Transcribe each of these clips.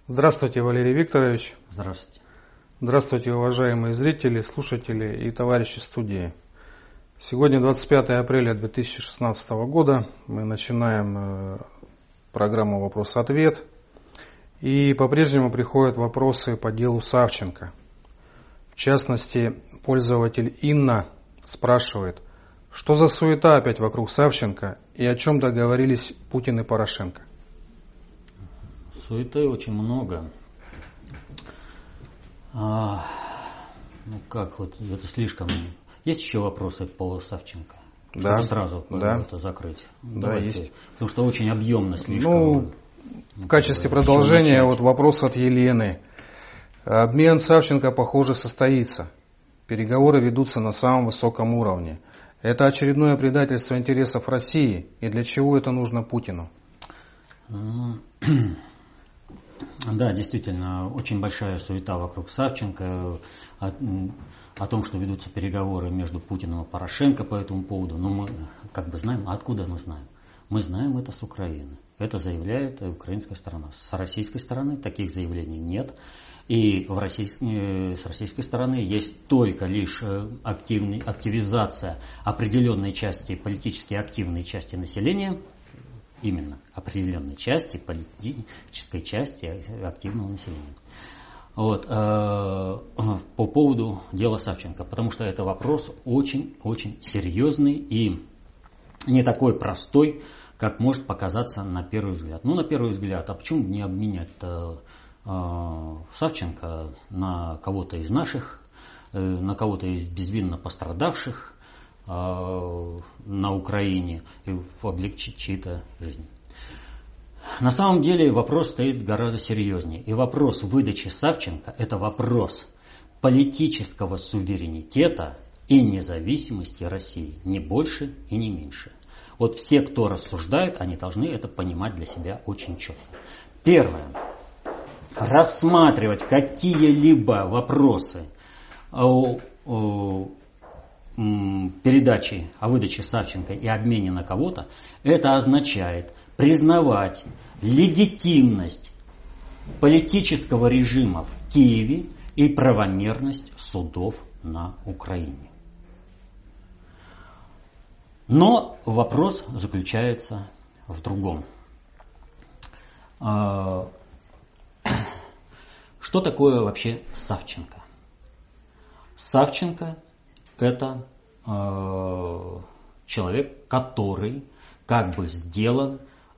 Здравствуйте, Валерий Викторович. Здравствуйте. Здравствуйте, уважаемые зрители, слушатели и товарищи студии. Сегодня 25 апреля 2016 года. Мы начинаем программу «Вопрос-ответ». И по-прежнему приходят вопросы по делу Савченко. В частности, пользователь Инна спрашивает, что за суета опять вокруг Савченко и о чем договорились Путин и Порошенко? Суеты очень много. Это слишком. Есть еще вопросы по Савченко? Да. Чтобы сразу это закрыть. Да, давайте. есть. Потому что очень объемно слишком. В качестве продолжения вопрос от Елены. Обмен Савченко, похоже, состоится. Переговоры ведутся на самом высоком уровне. Это очередное предательство интересов России. И для чего это нужно Путину? Да, действительно, очень большая суета вокруг Савченко, о том, что ведутся переговоры между Путиным и Порошенко по этому поводу. Но мы знаем, а откуда мы знаем? Мы знаем это с Украины. Это заявляет украинская сторона. С российской стороны таких заявлений нет. И с российской стороны есть только лишь активизация определенной части, политически активной части населения, именно определенной части, политической части активного населения. По поводу дела Савченко, потому что это вопрос очень-очень серьезный и не такой простой, как может показаться на первый взгляд. На первый взгляд, а почему не обменять Савченко на кого-то из наших, на кого-то из безвинно пострадавших на Украине и облегчить чьи-то жизнь. На самом деле вопрос стоит гораздо серьезнее. И вопрос выдачи Савченко – это вопрос политического суверенитета и независимости России. Не больше и не меньше. Все, кто рассуждают, они должны это понимать для себя очень четко. Первое. Рассматривать какие-либо вопросы о передаче, о выдаче Савченко и обмене на кого-то, это означает признавать легитимность политического режима в Киеве и правомерность судов на Украине. Но вопрос заключается в другом. Что такое вообще Савченко? Савченко – это человек, который сделан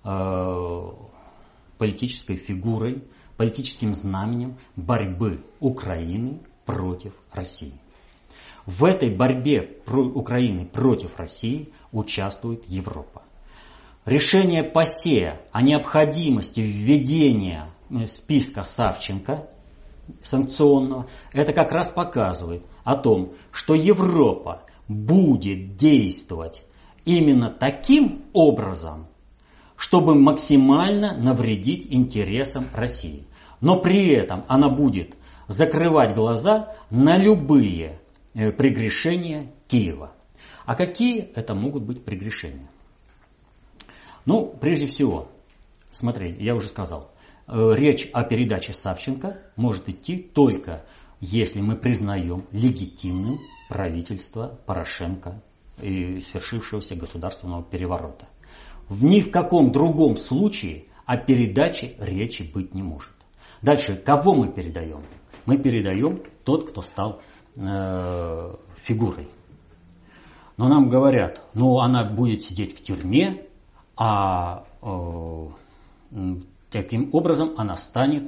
политической фигурой, политическим знаменем борьбы Украины против России. В этой борьбе Украины против России участвует Европа. Решение ПАСЕ о необходимости введения списка Савченко санкционного, это как раз показывает о том, что Европа будет действовать именно таким образом, чтобы максимально навредить интересам России. Но при этом она будет закрывать глаза на любые прегрешения Киева. А какие это могут быть прегрешения? Прежде всего, смотри, я уже сказал, речь о передаче Савченко может идти только если мы признаем легитимным правительство Порошенко и свершившегося государственного переворота. Ни в каком другом случае о передаче речи быть не может. Дальше, кого мы передаем? Мы передаем тот, кто стал фигурой. Но нам говорят, она будет сидеть в тюрьме, а таким образом она станет,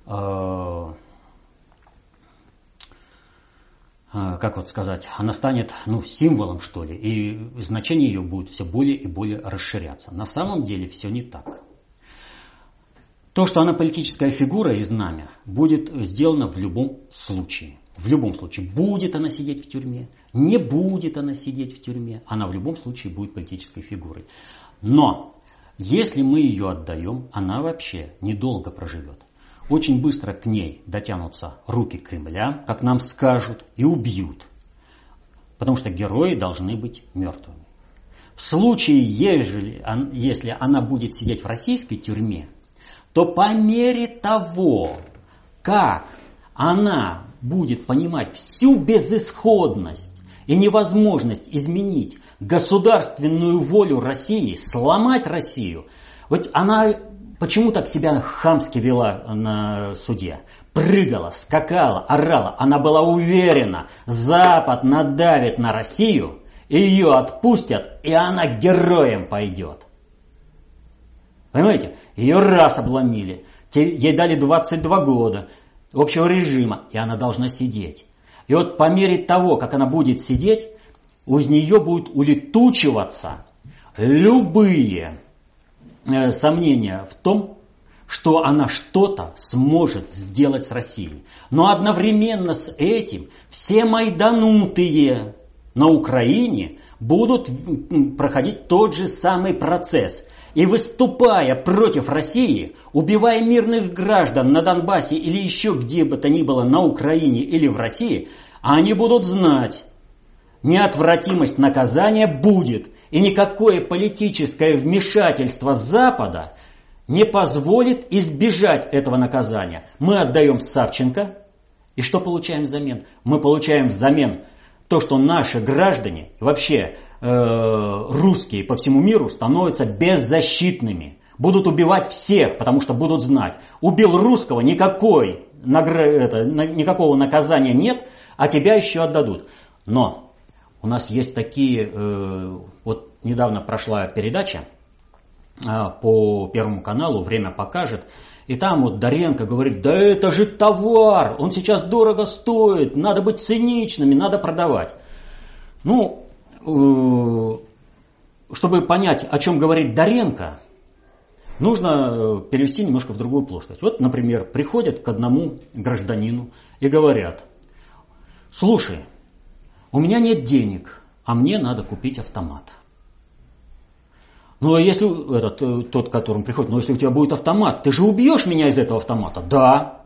она станет символом, что ли, и значение ее будет все более и более расширяться. На самом деле все не так. То, что она политическая фигура и знамя, будет сделано в любом случае. В любом случае, будет она сидеть в тюрьме, не будет она сидеть в тюрьме, она в любом случае будет политической фигурой. Но если мы ее отдаем, она вообще недолго проживет. Очень быстро к ней дотянутся руки Кремля, как нам скажут, и убьют. Потому что герои должны быть мертвыми. В случае, если она будет сидеть в российской тюрьме, то по мере того, как она будет понимать всю безысходность и невозможность изменить государственную волю России, сломать Россию, вот она почему так себя хамски вела на суде? Прыгала, скакала, орала. Она была уверена, Запад надавит на Россию, ее отпустят, и она героем пойдет. Понимаете? Ее раз обломили, ей дали 22 года общего режима, и она должна сидеть. И вот по мере того, как она будет сидеть, из нее будут улетучиваться любые сомнения в том, что она что-то сможет сделать с Россией. Но одновременно с этим все майданутые на Украине будут проходить тот же самый процесс. И выступая против России, убивая мирных граждан на Донбассе или еще где бы то ни было на Украине или в России, они будут знать, неотвратимость наказания будет. И никакое политическое вмешательство Запада не позволит избежать этого наказания. Мы отдаем Савченко, и что получаем взамен? Мы получаем взамен то, что наши граждане, вообще русские по всему миру, становятся беззащитными. Будут убивать всех, потому что будут знать. Убил русского, никакого наказания нет, а тебя еще отдадут. Но у нас есть такие, вот недавно прошла передача по Первому каналу, «Время покажет», и там вот Доренко говорит: да это же товар, он сейчас дорого стоит, надо быть циничными, надо продавать. Ну, чтобы понять, о чем говорит Доренко, нужно перевести немножко в другую плоскость. Вот, например, приходят к одному гражданину и говорят: слушай, у меня нет денег, а мне надо купить автомат. Ну, а если тот, к которому приходит, ну, если у тебя будет автомат, ты же убьешь меня из этого автомата? Да.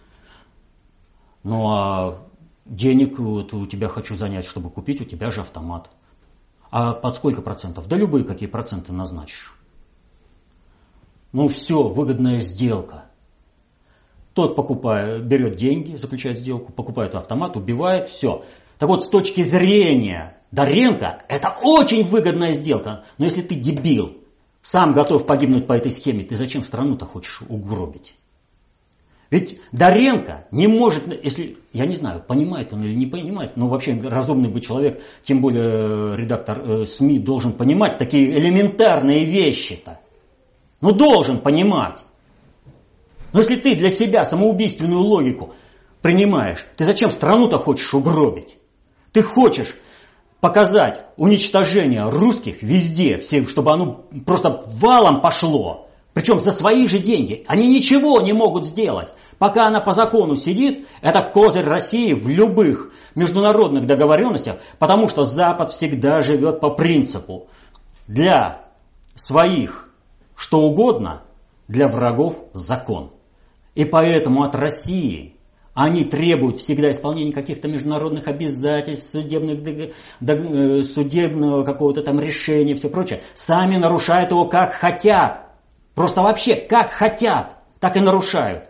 Ну, а денег вот у тебя хочу занять, чтобы купить у тебя же автомат. А под сколько процентов? Да любые, какие проценты назначишь. Ну, все, выгодная сделка. Тот берет деньги, заключает сделку, покупает автомат, убивает, все. Так вот, с точки зрения Доренко, это очень выгодная сделка. Но если ты дебил, сам готов погибнуть по этой схеме, ты зачем страну-то хочешь угробить? Ведь Доренко не может, если, я не знаю, понимает он или не понимает, но вообще разумный бы человек, тем более редактор СМИ, должен понимать такие элементарные вещи-то. Ну, должен понимать. Но если ты для себя самоубийственную логику принимаешь, ты зачем страну-то хочешь угробить? Ты хочешь показать уничтожение русских везде, всем, чтобы оно просто валом пошло. Причем за свои же деньги. Они ничего не могут сделать. Пока она по закону сидит, это козырь России в любых международных договоренностях, потому что Запад всегда живет по принципу: для своих что угодно, для врагов закон. И поэтому от России они требуют всегда исполнения каких-то международных обязательств, судебного какого-то там решения, все прочее. Сами нарушают его как хотят. Просто вообще как хотят, так и нарушают.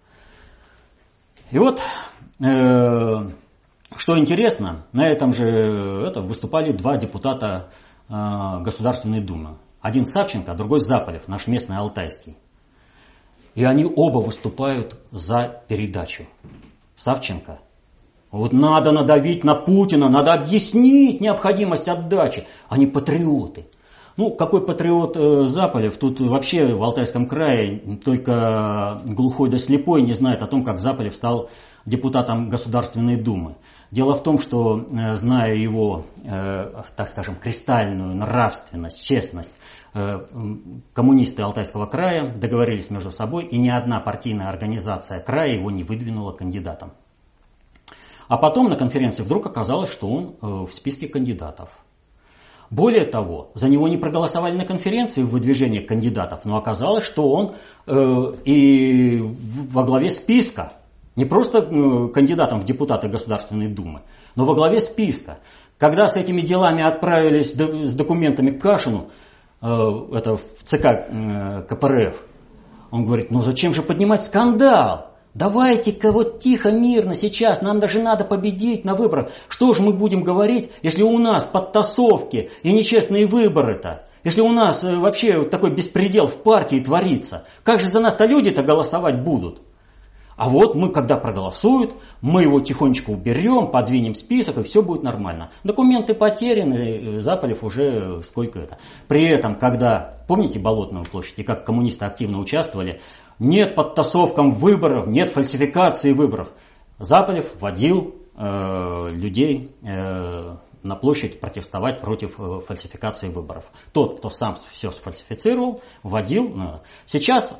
И вот, что интересно, на этом же выступали два депутата Государственной Думы. Один Савченко, а другой Запалев, наш местный алтайский. И они оба выступают за передачу. Савченко: вот надо надавить на Путина, надо объяснить необходимость отдачи. Они патриоты. Ну, какой патриот Запалев? Тут вообще в Алтайском крае только глухой да слепой не знает о том, как Запалев стал депутатом Государственной Думы. Дело в том, что, зная его, так скажем, кристальную нравственность, честность, коммунисты Алтайского края договорились между собой, и ни одна партийная организация края его не выдвинула кандидатом. А потом на конференции вдруг оказалось, что он в списке кандидатов. Более того, за него не проголосовали на конференции в выдвижении кандидатов, но оказалось, что он и во главе списка. Не просто кандидатом в депутаты Государственной Думы, но во главе списка. Когда с этими делами отправились с документами к Кашину, это в ЦК КПРФ, Он говорит, ну зачем же поднимать скандал? Давайте-ка вот тихо, мирно сейчас, нам даже надо победить на выборах. Что же мы будем говорить, если у нас подтасовки и нечестные выборы-то? Если у нас вообще такой беспредел в партии творится? Как же за нас-то люди-то голосовать будут? А вот мы, когда проголосуют, мы его тихонечко уберем, подвинем список, и все будет нормально. Документы потеряны, Заполев уже сколько это. При этом, когда, помните Болотную площадь, и как коммунисты активно участвовали, нет подтасовкам выборов, нет фальсификации выборов. Заполев водил людей на площадь протестовать против фальсификации выборов. Тот, кто сам все сфальсифицировал, вводил. Сейчас,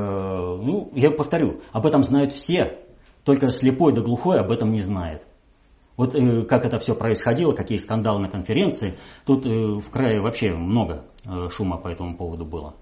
я повторю, об этом знают все, только слепой да глухой об этом не знает. Вот как это все происходило, какие скандалы на конференции, тут в крае вообще много шума по этому поводу было.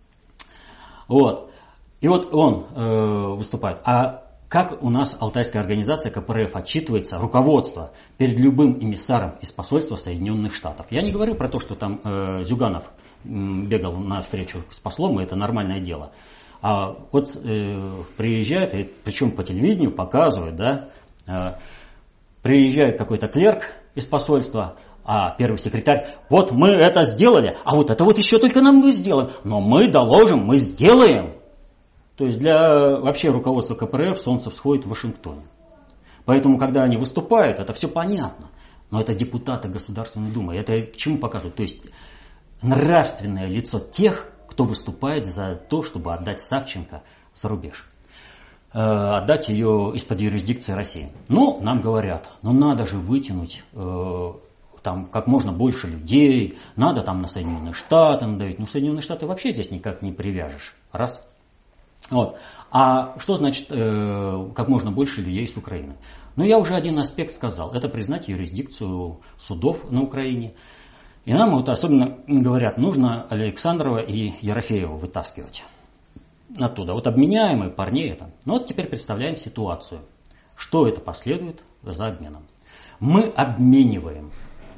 Вот. И вот он выступает. А как у нас алтайская организация КПРФ отчитывается, руководство, перед любым эмиссаром из посольства Соединенных Штатов? Я не говорю про то, что там Зюганов бегал на встречу с послом, и это нормальное дело. А вот приезжает, и причем по телевидению показывают, да, приезжает какой-то клерк из посольства, а первый секретарь, вот мы это сделали, а вот это вот еще только нам мы сделаем, но мы доложим, мы сделаем. То есть для вообще руководства КПРФ солнце всходит в Вашингтоне. Поэтому, когда они выступают, это все понятно. Но это депутаты Государственной Думы. Это к чему показывают? То есть нравственное лицо тех, кто выступает за то, чтобы отдать Савченко за рубеж. Отдать ее из-под юрисдикции России. Ну, нам говорят, ну надо же вытянуть там как можно больше людей, надо там на Соединенные Штаты надавить. Ну, Соединенные Штаты вообще здесь никак не привяжешь. Раз. Вот. А что значит как можно больше людей с Украины? Ну, я уже один аспект сказал. Это признать юрисдикцию судов на Украине. И нам вот особенно говорят, нужно Александрова и Ерофеева вытаскивать оттуда. Вот обменяемые парней это. Ну вот теперь представляем ситуацию. Что это последует за обменом? Мы обмениваем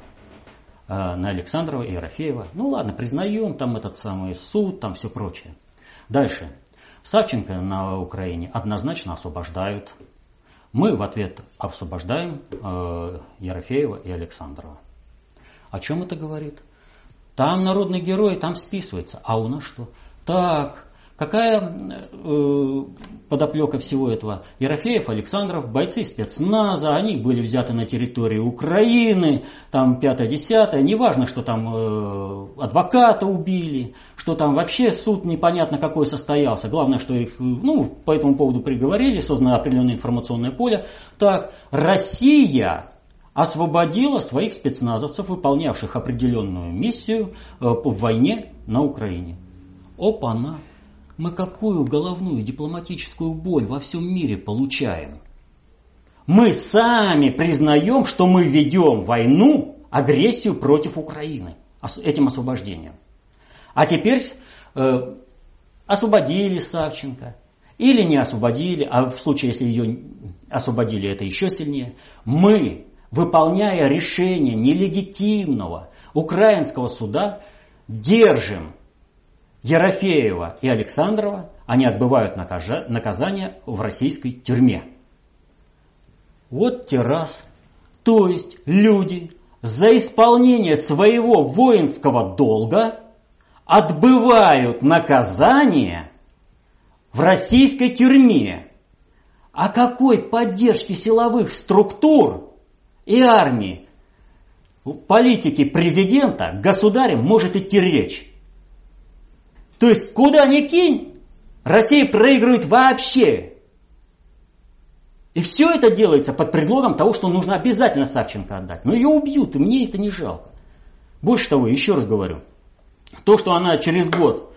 на Александрова и Ерофеева. Ну ладно, признаем там этот самый суд, там все прочее. Дальше. Савченко на Украине однозначно освобождают. Мы в ответ освобождаем Ерофеева и Александрова. О чем это говорит? Там народный герой, там списывается. А у нас что? Так, какая подоплека всего этого? Ерофеев, Александров, бойцы спецназа, они были взяты на территории Украины, там 5-10, неважно, что там адвоката убили, что там вообще суд непонятно какой состоялся. Главное, что их по этому поводу приговорили, создано определенное информационное поле. Так, Россия освободила своих спецназовцев, выполнявших определенную миссию в войне на Украине. Опа-на! Мы какую головную дипломатическую боль во всем мире получаем? Мы сами признаем, что мы ведем войну, агрессию против Украины этим освобождением. А теперь освободили Савченко или не освободили, а в случае, если ее освободили, это еще сильнее. Мы, выполняя решение нелегитимного украинского суда, держим Ерофеева и Александрова, они отбывают наказание в российской тюрьме. Вот те раз. То есть люди за исполнение своего воинского долга отбывают наказание в российской тюрьме. О какой поддержке силовых структур и армии, политики президента, государя может идти речь? То есть, куда ни кинь, Россия проигрывает вообще. И все это делается под предлогом того, что нужно обязательно Савченко отдать. Но ее убьют, и мне это не жалко. Больше того, еще раз говорю, то, что она через год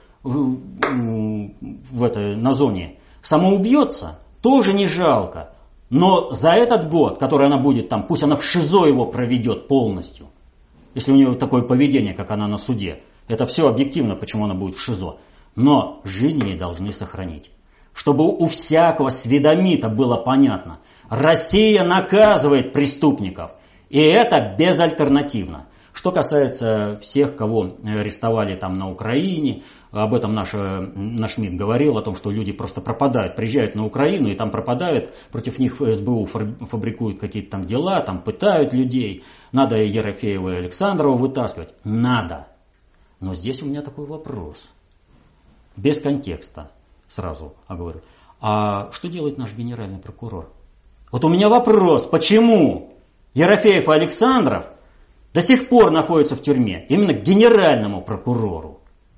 на зоне самоубьется, тоже не жалко. Но за этот год, который она будет там, пусть она в ШИЗО его проведет полностью, если у нее такое поведение, как она на суде, это все объективно, почему она будет в ШИЗО. Но жизнь ей должны сохранить. Чтобы у всякого сведомита было понятно. Россия наказывает преступников. И это безальтернативно. Что касается всех, кого арестовали там на Украине, об этом наш МИД говорил, о том, что люди просто пропадают, приезжают на Украину и там пропадают, против них СБУ фабрикуют какие-то там дела, там пытают людей, надо Ерофеева и Александрова вытаскивать. Надо. Но здесь у меня такой вопрос. Без контекста сразу говорю. А что делает наш генеральный прокурор? Вот у меня вопрос, почему Ерофеев и Александров до сих пор находятся в тюрьме? Именно к генеральному прокурору.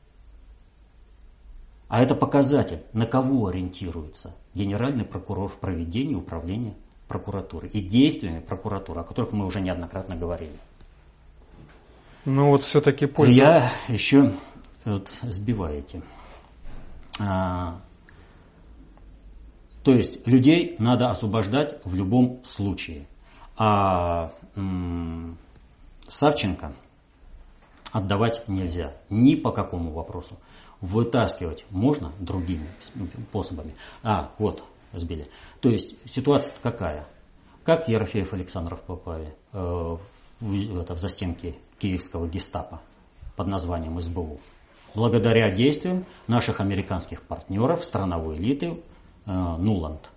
А это показатель, на кого ориентируется генеральный прокурор в проведении управления прокуратуры и действиями прокуратуры, о которых мы уже неоднократно говорили. Ну вот все-таки польза. Я еще сбиваете. То есть людей надо освобождать в любом случае. А Савченко отдавать нельзя ни по какому вопросу. Вытаскивать можно другими способами. Вот, сбили. То есть ситуация какая? Как Ерофеев и Александров попали в застенки киевского гестапо под названием СБУ? Благодаря действиям наших американских партнеров, страновой элиты Нуланд.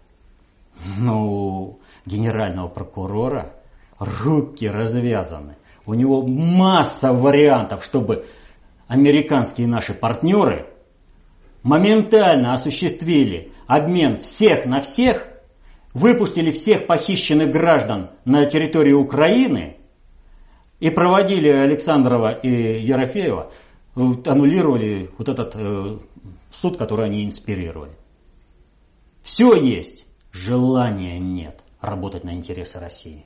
Ну, генерального прокурора руки развязаны. У него масса вариантов, чтобы американские наши партнеры моментально осуществили обмен всех на всех, выпустили всех похищенных граждан на территорию Украины и проводили Александрова и Ерофеева, аннулировали вот этот суд, который они инспирировали. Все есть, желания нет работать на интересы России.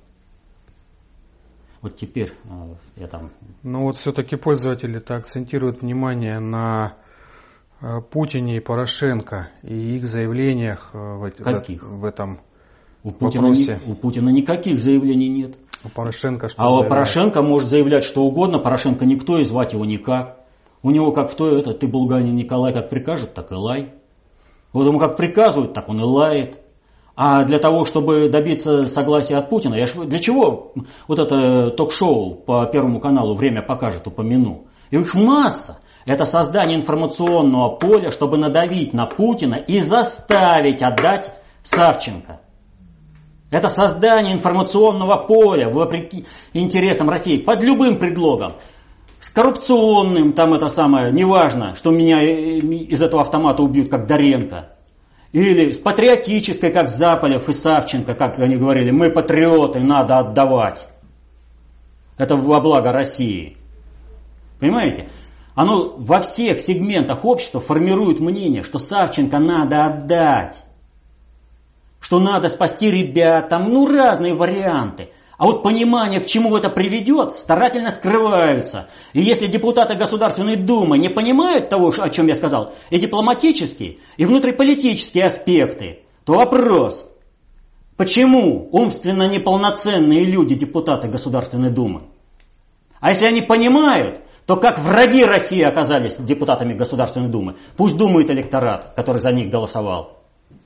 Вот теперь я там... Ну вот все-таки пользователи-то акцентируют внимание на Путине и Порошенко и их заявлениях в этом вопросе. У Путина никаких заявлений нет. У Порошенко что заявляет? Порошенко может заявлять что угодно. Порошенко никто, и звать его никак. У него как в то ты, Булганин Николай, как прикажет, так и лай. Вот ему как приказывают, так он и лает. А для того, чтобы добиться согласия от Путина, для чего вот это ток-шоу по Первому каналу «Время покажет» упомяну? Их масса. Это создание информационного поля, чтобы надавить на Путина и заставить отдать Савченко. Это создание информационного поля вопреки интересам России под любым предлогом. С коррупционным, там это самое, неважно, что меня из этого автомата убьют, как Доренко. Или с патриотической, как Заполев и Савченко, как они говорили, мы патриоты, надо отдавать. Это во благо России. Понимаете? Оно во всех сегментах общества формирует мнение, что Савченко надо отдать. Что надо спасти ребят, там разные варианты. А вот понимание, к чему это приведет, старательно скрываются. И если депутаты Государственной Думы не понимают того, о чем я сказал, и дипломатические, и внутриполитические аспекты, то вопрос, почему умственно неполноценные люди депутаты Государственной Думы? А если они понимают, то как враги России оказались депутатами Государственной Думы? Пусть думает электорат, который за них голосовал.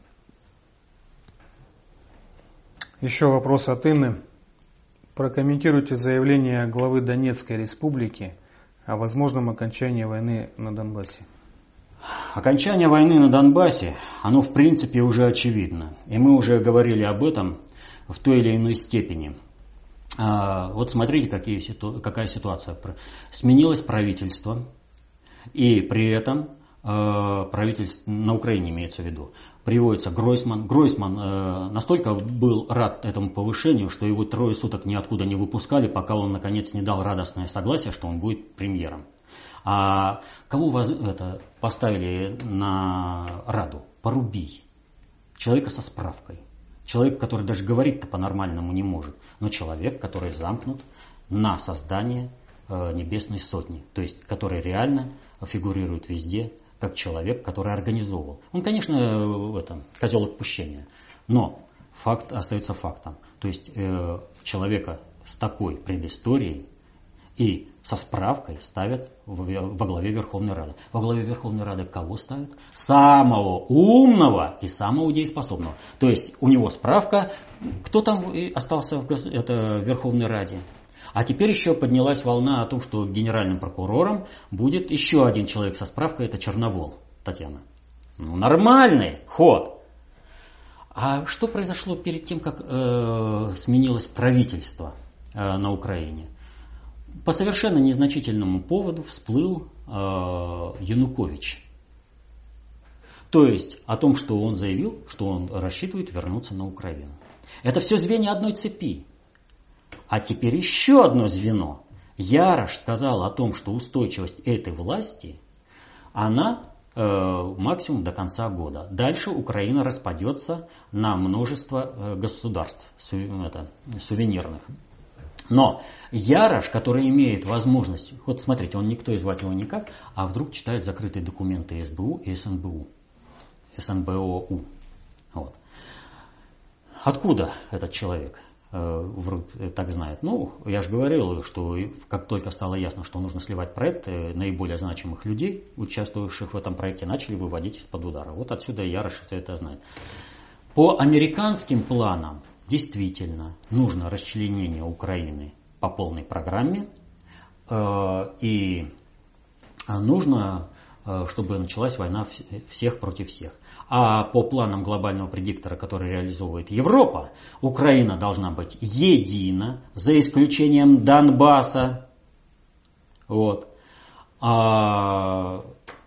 Еще вопрос от Инны. Прокомментируйте заявление главы Донецкой республики о возможном окончании войны на Донбассе. Окончание войны на Донбассе, оно в принципе уже очевидно. И мы уже говорили об этом в той или иной степени. Вот смотрите, какая ситуация. Сменилось правительство, и при этом правительство, на Украине имеется в виду, приводится Гройсман. Гройсман настолько был рад этому повышению, что его 3 суток ниоткуда не выпускали, пока он наконец не дал радостное согласие, что он будет премьером. А кого поставили на Раду? Порубий. Человека со справкой. Человек, который даже говорить-то по-нормальному не может. Но человек, который замкнут на создание Небесной Сотни. То есть, который фигурирует везде, как человек, который организовывал. Он, конечно, козел отпущения, но факт остается фактом. То есть человека с такой предысторией и со справкой ставят во главе Верховной Рады. Во главе Верховной Рады кого ставят? Самого умного и самого дееспособного. То есть у него справка. Кто там остался в Верховной Раде? А теперь еще поднялась волна о том, что генеральным прокурором будет еще один человек со справкой, это Черновол Татьяна. Ну, нормальный ход. А что произошло перед тем, как сменилось правительство на Украине? По совершенно незначительному поводу всплыл Янукович. То есть о том, что он заявил, что он рассчитывает вернуться на Украину. Это все звенья одной цепи. А теперь еще одно звено. Ярош сказал о том, что устойчивость этой власти, она максимум до конца года. Дальше Украина распадется на множество государств сувенирных. Но Ярош, который имеет возможность, вот смотрите, он никто и звать его никак, а вдруг читает закрытые документы СБУ и СНБОУ. Вот. Откуда этот человек так знает? Ну, я же говорил, что как только стало ясно, что нужно сливать проект, наиболее значимых людей, участвовавших в этом проекте, начали выводить из-под удара. Вот отсюда Ярош все это знает. По американским планам действительно нужно расчленение Украины по полной программе, и нужно, чтобы началась война всех против всех. А по планам глобального предиктора, который реализовывает Европа, Украина должна быть едина, за исключением Донбасса. Вот. А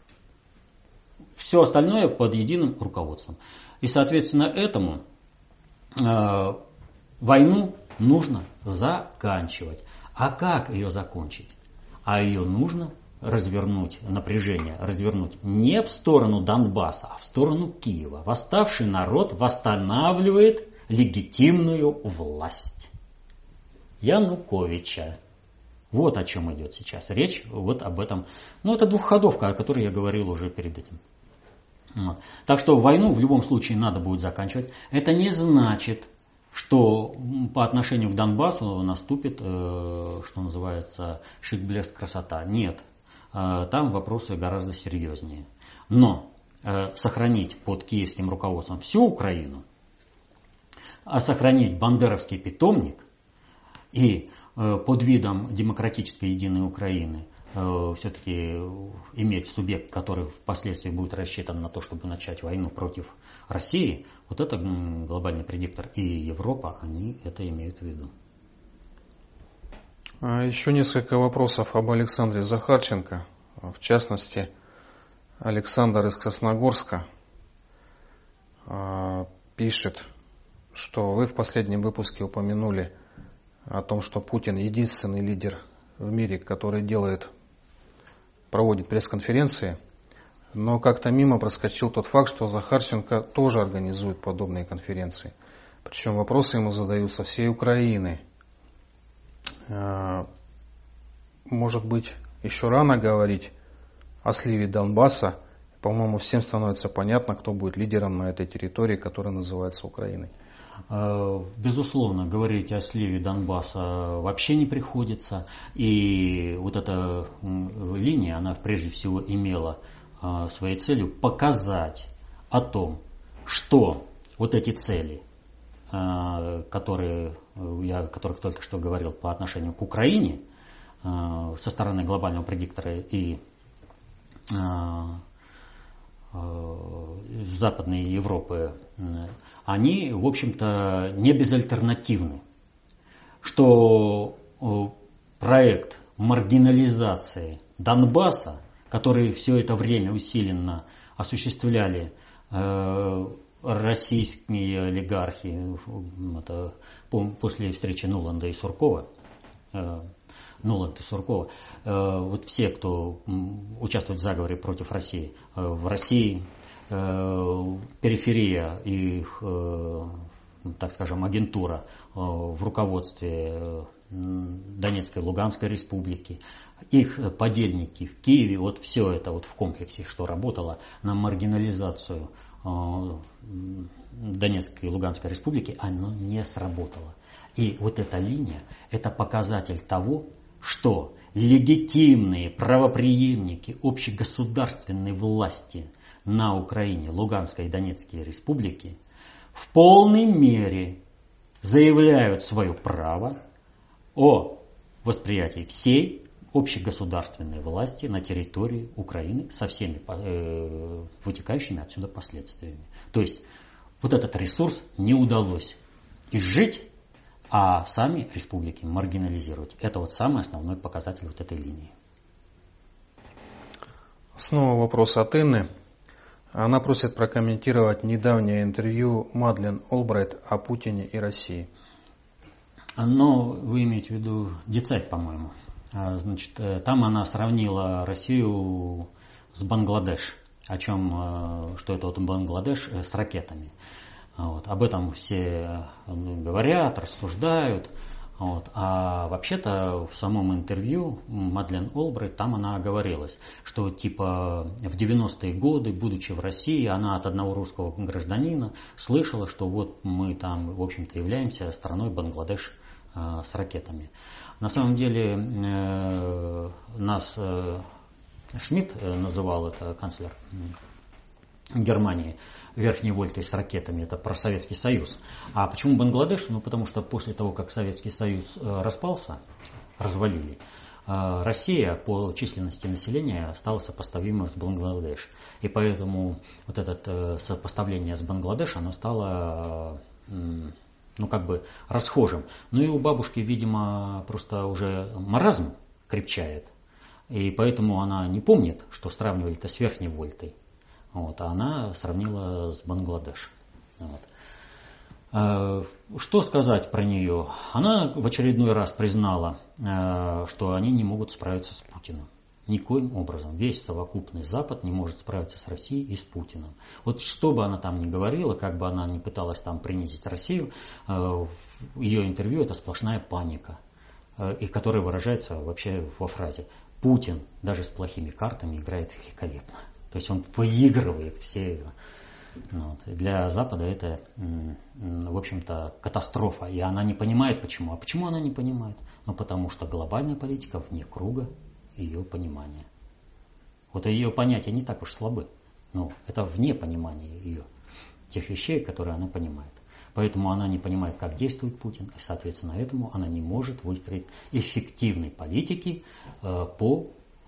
все остальное под единым руководством. И, соответственно, этому войну нужно заканчивать. А как ее закончить? А ее нужно развернуть напряжение, развернуть не в сторону Донбасса, а в сторону Киева. Восставший народ восстанавливает легитимную власть Януковича. Вот о чем идет сейчас речь, вот об этом. Ну, это двухходовка, о которой я говорил уже перед этим. Вот. Так что войну в любом случае надо будет заканчивать. Это не значит, что по отношению к Донбассу наступит, что называется, шик, блеск, красота. Нет. Там вопросы гораздо серьезнее. Но сохранить под киевским руководством всю Украину, а сохранить бандеровский питомник и под видом демократической единой Украины все-таки иметь субъект, который впоследствии будет рассчитан на то, чтобы начать войну против России, вот это глобальный предиктор и Европа, они это имеют в виду. Еще несколько вопросов об Александре Захарченко. В частности, Александр из Красногорска пишет, что вы в последнем выпуске упомянули о том, что Путин единственный лидер в мире, который проводит пресс-конференции, но как-то мимо проскочил тот факт, что Захарченко тоже организует подобные конференции. Причем вопросы ему задают со всей Украины. Может быть, еще рано говорить о сливе Донбасса. По-моему, всем становится понятно, кто будет лидером на этой территории, которая называется Украиной. Безусловно, говорить о сливе Донбасса вообще не приходится. И вот эта линия, она прежде всего имела своей целью показать о том, что вот эти цели, о которых только что говорил по отношению к Украине, со стороны глобального предиктора и Западной Европы, они, в общем-то, не безальтернативны. Что проект маргинализации Донбасса, который все это время усиленно осуществляли российские олигархи, это после встречи Нуланда и Суркова, вот все, кто участвует в заговоре против России, в России периферия и их, так скажем, агентура в руководстве Донецкой и Луганской республики, их подельники в Киеве, вот все это вот в комплексе, что работало на маргинализацию Донецкой и Луганской республики, оно не сработало. И вот эта линия, это показатель того, что легитимные правопреемники общегосударственной власти на Украине, Луганской и Донецкой республики в полной мере заявляют свое право о восприятии всей общегосударственной власти на территории Украины со всеми вытекающими отсюда последствиями. То есть вот этот ресурс не удалось изжить, а сами республики маргинализировать. Это вот самый основной показатель вот этой линии. Снова вопрос от Инны. Она просит прокомментировать недавнее интервью Мадлен Олбрайт о Путине и России. Но вы имеете в виду Дицайт, по-моему. Значит, там она сравнила Россию с Бангладеш. О чем, что это вот Бангладеш с ракетами. Вот. Об этом все говорят, рассуждают. Вот. А вообще-то в самом интервью Мадлен Олбрайт, там она оговорилась, что типа в 90-е годы, будучи в России, она от одного русского гражданина слышала, что вот мы там, в общем-то, являемся страной Бангладеш с ракетами. На самом деле нас Шмидт называл, это канцлер Германии, верхней вольтой с ракетами, это про Советский Союз. А почему Бангладеш? Ну, потому что после того, как Советский Союз распался, развалили, Россия по численности населения стала сопоставима с Бангладеш. И поэтому вот это сопоставление с Бангладеш, оно стало, ну, как бы расхожим. Ну и у бабушки, видимо, просто уже маразм крепчает. И поэтому она не помнит, что сравнивали-то с верхней вольтой. Вот, а она сравнила с Бангладеш. Вот. Что сказать про нее? Она в очередной раз признала, что они не могут справиться с Путиным. Никоим образом. Весь совокупный Запад не может справиться с Россией и с Путиным. Вот что бы она там ни говорила, как бы она ни пыталась там принизить Россию, ее интервью это сплошная паника, и которая выражается вообще во фразе «Путин даже с плохими картами играет великолепно». То есть он выигрывает все. Вот. Для Запада это, в общем-то, катастрофа. И она не понимает почему. А почему она не понимает? Ну, потому что глобальная политика вне круга ее понимания. Вот ее понятия не так уж слабы. Но это вне понимания ее, тех вещей, которые она понимает. Поэтому она не понимает, как действует Путин. И, соответственно, этому она не может выстроить эффективной политики по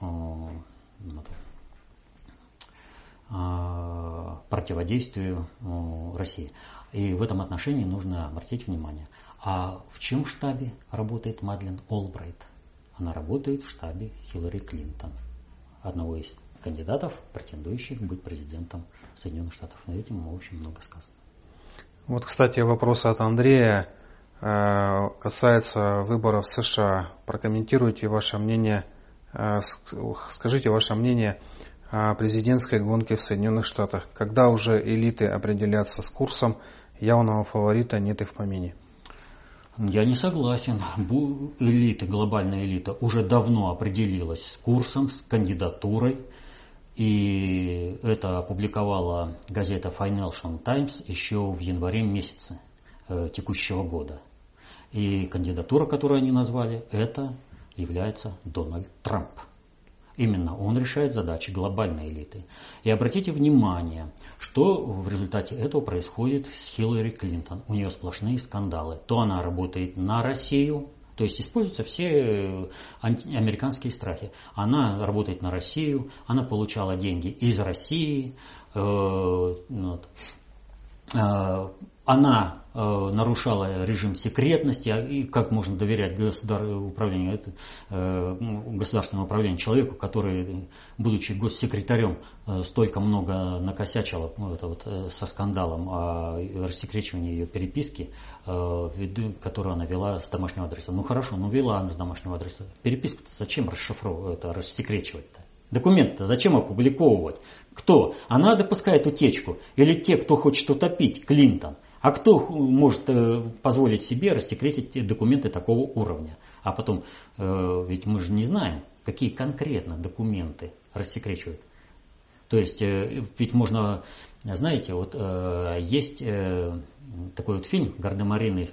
противодействию России. И в этом отношении нужно обратить внимание. А в чем штабе работает Мадлен Олбрайт? Она работает в штабе Хиллари Клинтон, одного из кандидатов, претендующих быть президентом Соединенных Штатов. На этим, в общем, много сказано. Вот, кстати, вопрос от Андрея касается выборов в США. Прокомментируйте ваше мнение, скажите ваше мнение о президентской гонке в Соединенных Штатах. Когда уже элиты определятся с курсом, явного фаворита нет и в помине. Я не согласен. Элита, глобальная элита уже давно определилась с курсом, с кандидатурой. И это опубликовала газета Financial Times еще в январе месяце текущего года. И кандидатура, которую они назвали, это является Дональд Трамп. Именно он решает задачи глобальной элиты. И обратите внимание, что в результате этого происходит с Хиллари Клинтон. У нее сплошные скандалы. То она работает на Россию, то есть используются все американские страхи. Она работает на Россию, она получала деньги из России, она нарушала режим секретности, и как можно доверять государственному управлению человеку, который, будучи госсекретарем, столько много накосячила со скандалом о рассекречивании ее переписки, которую она вела с домашнего адреса. Ну хорошо, вела она с домашнего адреса. Переписку-то зачем рассекречивать-то? Документы-то зачем опубликовывать? Кто? Она допускает утечку? Или те, кто хочет утопить Клинтон? А кто может позволить себе рассекретить документы такого уровня? А потом, ведь мы же не знаем, какие конкретно документы рассекречивают. То есть, ведь можно, знаете, вот есть такой вот фильм «Гардемарины»,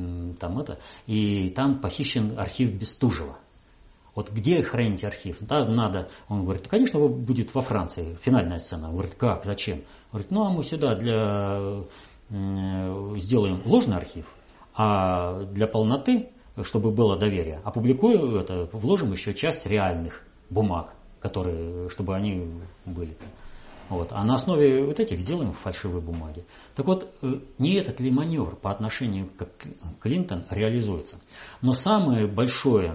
и там похищен архив Бестужева. Вот где хранить архив? Да, надо. Он говорит, конечно, будет во Франции. Финальная сцена. Он говорит, как, зачем? Он говорит, а мы сюда сделаем ложный архив, а для полноты чтобы было доверие, опубликуем это, вложим еще часть реальных бумаг, которые, чтобы они были. Вот. А на основе вот этих сделаем фальшивые бумаги. Так вот, не этот ли маневр по отношению к Клинтон реализуется? Но самый большой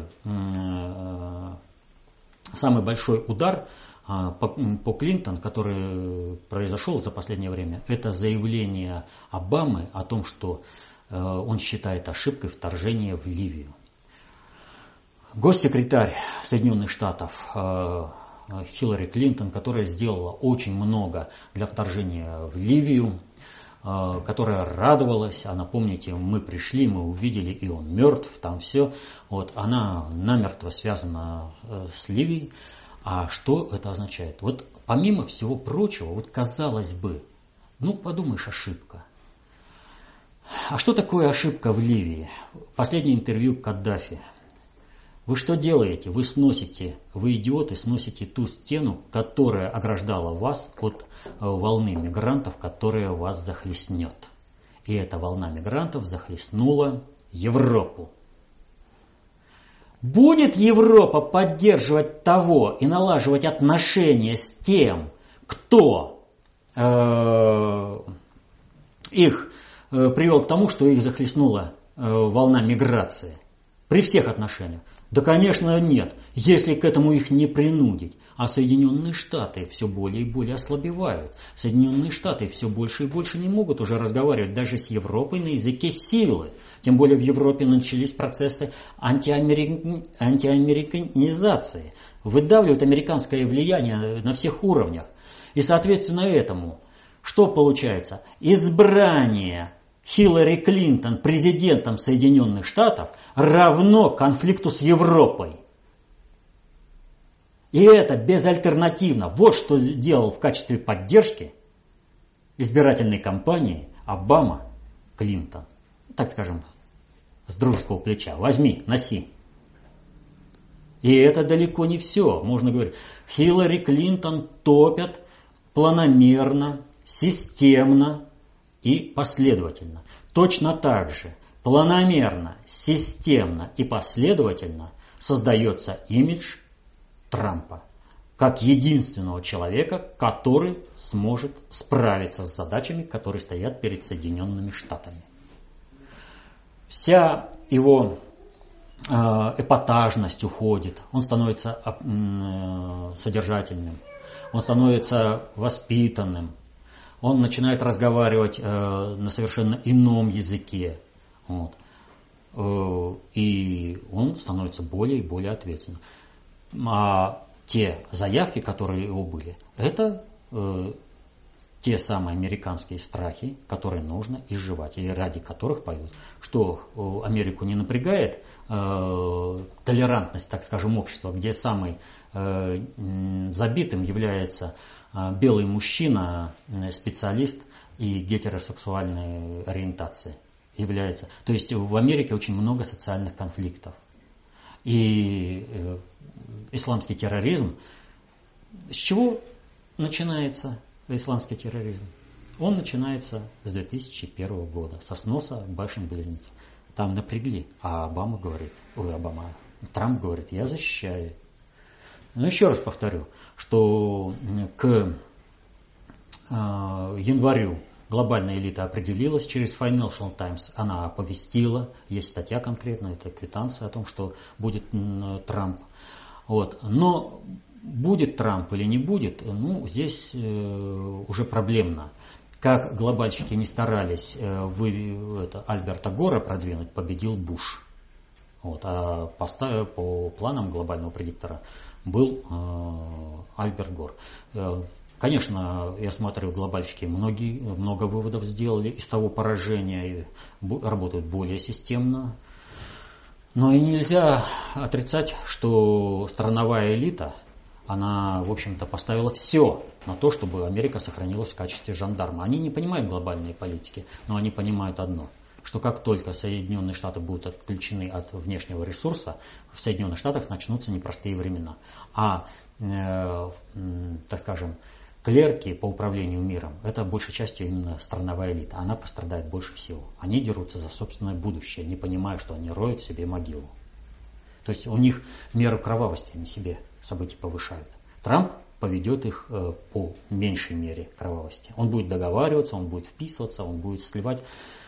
удар по Клинтон, который произошел за последнее время, это заявление Обамы о том, что он считает ошибкой вторжение в Ливию. Госсекретарь Соединенных Штатов Хиллари Клинтон, которая сделала очень много для вторжения в Ливию, которая радовалась, она, помните, мы пришли, мы увидели, и он мертв, там все. Вот, она намертво связана с Ливией. А что это означает? Вот помимо всего прочего, вот казалось бы, ну подумаешь, ошибка. А что такое ошибка в Ливии? Последнее интервью Каддафи. Вы что делаете? Вы сносите, вы идиоты, сносите ту стену, которая ограждала вас от волны мигрантов, которая вас захлестнет. И эта волна мигрантов захлестнула Европу. Будет Европа поддерживать того и налаживать отношения с тем, кто их привел к тому, что их захлестнула волна миграции? При всех отношениях. Да, конечно, нет, если к этому их не принудить. А Соединенные Штаты все более и более ослабевают. Соединенные Штаты все больше и больше не могут уже разговаривать даже с Европой на языке силы. Тем более в Европе начались процессы антиамериканизации. Выдавливают американское влияние на всех уровнях. И соответственно этому, что получается? Избрание Хиллари Клинтон президентом Соединенных Штатов равно конфликту с Европой. И это безальтернативно. Вот что делал в качестве поддержки избирательной кампании Обама Клинтон. Так скажем, с дружеского плеча. Возьми, носи. И это далеко не все. Можно говорить, Хиллари Клинтон топят планомерно, системно и последовательно. Точно так же планомерно, системно и последовательно создается имидж Трампа как единственного человека, который сможет справиться с задачами, которые стоят перед Соединенными Штатами. Вся его эпатажность уходит, он становится содержательным, он становится воспитанным, он начинает разговаривать на совершенно ином языке. Вот. И он становится более и более ответственным. А те заявки, которые у него были, это те самые американские страхи, которые нужно изживать, и ради которых поют. Что Америку не напрягает толерантность, так скажем, общества, где самый забитым является белый мужчина, специалист и гетеросексуальной ориентации является. То есть в Америке очень много социальных конфликтов. И исламский терроризм, с чего начинается исламский терроризм? Он начинается с 2001 года, со сноса башен-близнец. Там напрягли, а Трамп говорит, я защищаю. Но еще раз повторю, что к январю глобальная элита определилась через Financial Times, она оповестила, есть статья конкретная, это квитанция о том, что будет Трамп. Вот. Но будет Трамп или не будет, ну, здесь уже проблемно. Как глобальщики не старались Альберта Гора продвинуть, победил Буш. Вот. А по планам глобального предиктора был Альберт Гор. Конечно, я смотрю, глобальщики много выводов сделали из того поражения и работают более системно. Но и нельзя отрицать, что страновая элита, она, в общем-то, поставила все на то, чтобы Америка сохранилась в качестве жандарма. Они не понимают глобальной политики, но они понимают одно, что как только Соединенные Штаты будут отключены от внешнего ресурса, в Соединенных Штатах начнутся непростые времена. А, так скажем, Клерки по управлению миром – это большей частью именно страновая элита. Она пострадает больше всего. Они дерутся за собственное будущее, не понимая, что они роют себе могилу. То есть у них меру кровавости, они себе события повышают. Трамп поведет их по меньшей мере кровавости. Он будет договариваться, он будет вписываться, он будет сливать,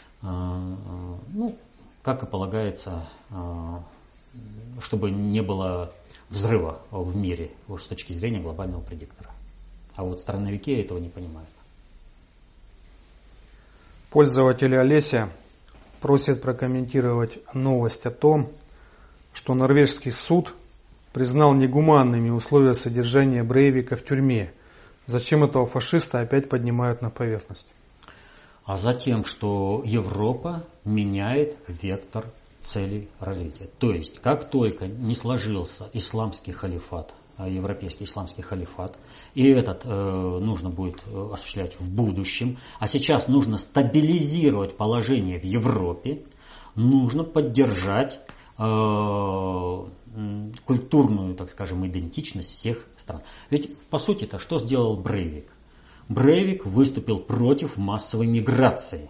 как и полагается, чтобы не было взрыва в мире с точки зрения глобального предиктора. А вот страновики этого не понимают. Пользователь Олеся просит прокомментировать новость о том, что норвежский суд признал негуманными условия содержания Брейвика в тюрьме. Зачем этого фашиста опять поднимают на поверхность? А затем, что Европа меняет вектор целей развития. То есть, как только не сложился исламский халифат, европейский исламский халифат, и этот нужно будет осуществлять в будущем, а сейчас нужно стабилизировать положение в Европе, нужно поддержать культурную, так скажем, идентичность всех стран. Ведь, по сути-то, что сделал Брейвик? Брейвик выступил против массовой миграции.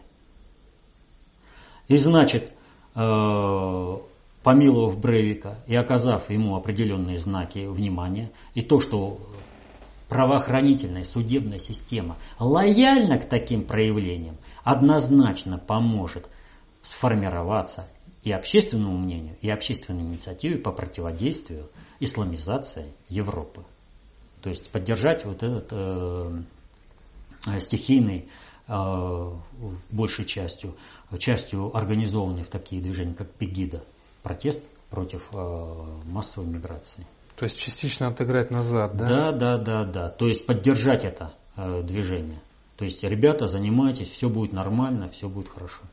И значит, помиловав Брейвика и оказав ему определенные знаки внимания, и то, что правоохранительная судебная система лояльна к таким проявлениям, однозначно поможет сформироваться и общественному мнению, и общественной инициативе по противодействию исламизации Европы. То есть поддержать вот этот стихийный, большей частью организованный в такие движения, как Пегида, протест против массовой миграции. То есть частично отыграть назад, да? Да. То есть поддержать это движение. То есть, ребята, занимайтесь, все будет нормально, все будет хорошо.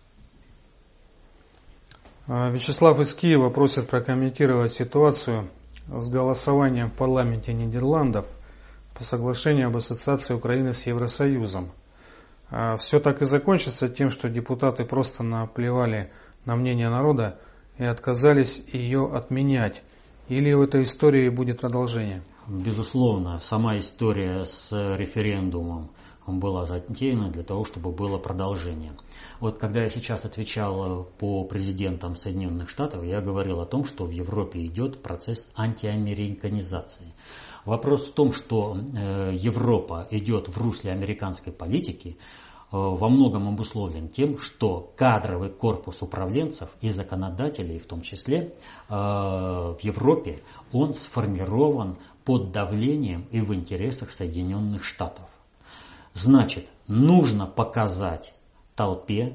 Вячеслав из Киева просит прокомментировать ситуацию с голосованием в парламенте Нидерландов по соглашению об ассоциации Украины с Евросоюзом. Все так и закончится тем, что депутаты просто наплевали на мнение народа и отказались ее отменять. Или в этой истории будет продолжение? Безусловно, сама история с референдумом была затеяна для того, чтобы было продолжение. Вот когда я сейчас отвечал по президентам Соединенных Штатов, я говорил о том, что в Европе идет процесс антиамериканизации. Вопрос в том, что Европа идет в русле американской политики, во многом обусловлен тем, что кадровый корпус управленцев и законодателей, в том числе в Европе, он сформирован под давлением и в интересах Соединенных Штатов. Значит, нужно показать толпе